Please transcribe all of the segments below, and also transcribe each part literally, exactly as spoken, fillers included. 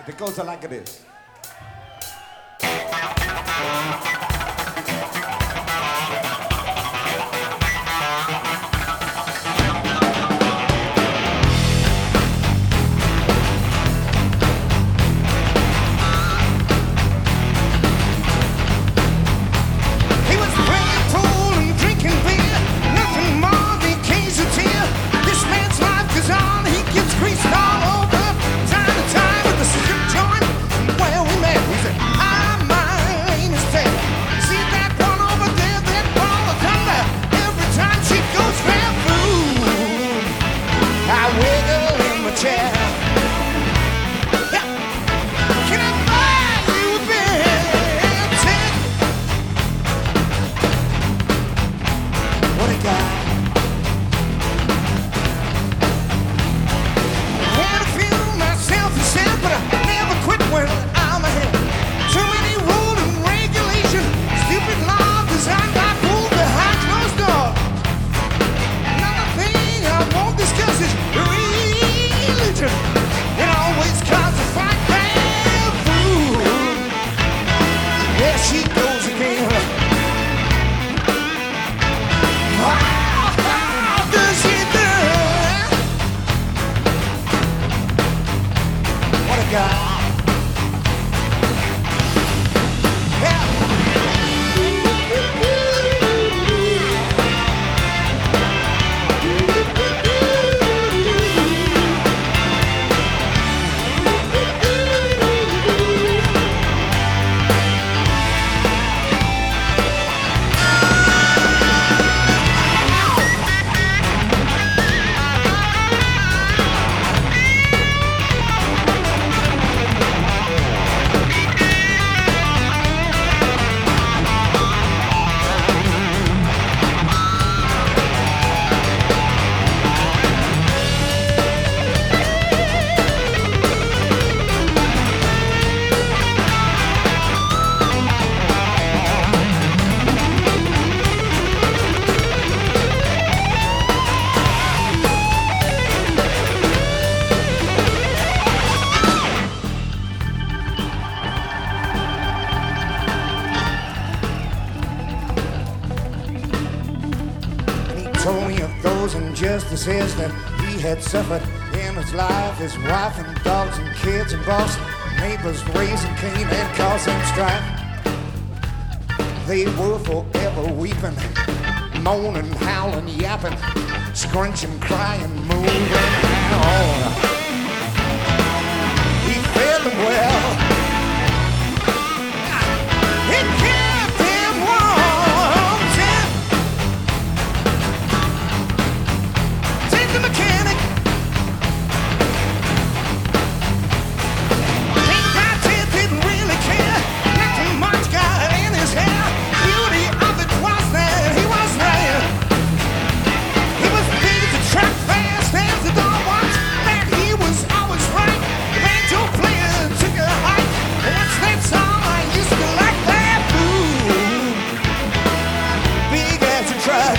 It goes like this. Injustices that he had suffered in his life, his wife and dogs and kids and boss, neighbors raising Cain and causing strife. They were forever weeping, moaning, howling, yapping, scrunching, crying, moving on. He fed them well. It kept him warm. The mechanic King Ted didn't really care. Nothing much got in his hair. Beauty of it was that he was there. He was big as a truck, fast as the dog was. That he was always right. The banjo player took a hike. What's that song I used to like that? Ooh, big as a truck.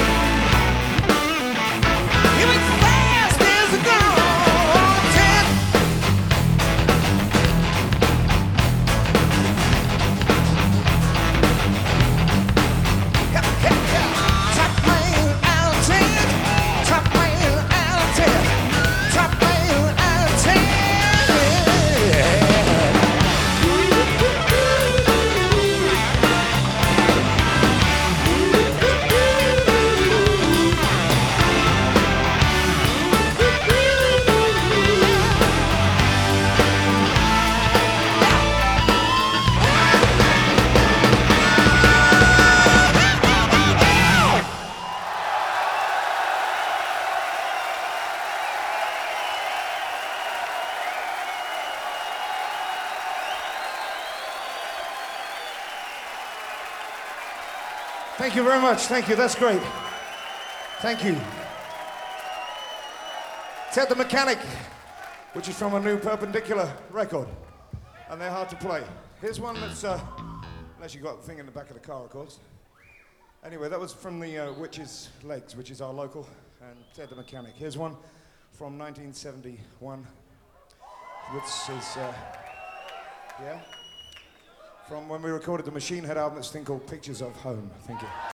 Thank you very much. Thank you. That's great. Thank you. Ted the Mechanic, which is from a new Perpendicular record, and they're hard to play. Here's one that's, uh, unless you got the thing in the back of the car, of course. Anyway, that was from the uh, Witches' Legs, which is our local, and Ted the Mechanic. Here's one from nineteen seventy-one. which is, uh, yeah, from when we recorded the Machine Head album, this thing called Pictures of Home. Thank you.